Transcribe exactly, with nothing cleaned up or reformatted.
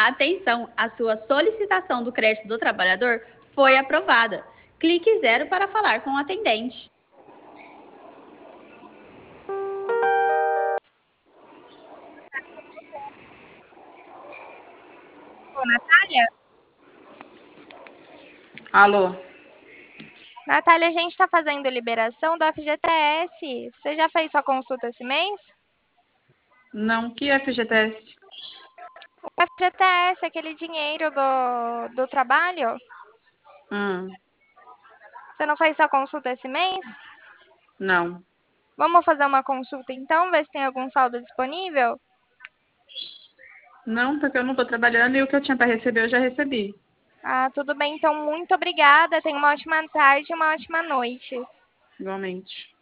Atenção, a sua solicitação do crédito do trabalhador foi aprovada. Clique zero para falar com o atendente. Ô, Natália? Alô? Natália, a gente está fazendo liberação do F G T S. Você já fez sua consulta esse mês? Não, que F G T S? O F G T S, aquele dinheiro do, do trabalho. Hum, Você não fez sua consulta esse mês? não. Vamos fazer uma consulta então, ver se tem algum saldo disponível? Não, porque eu não estou trabalhando e o que eu tinha para receber eu já recebi. Ah, tudo bem, então muito obrigada. Tenha uma ótima tarde e uma ótima noite. Igualmente.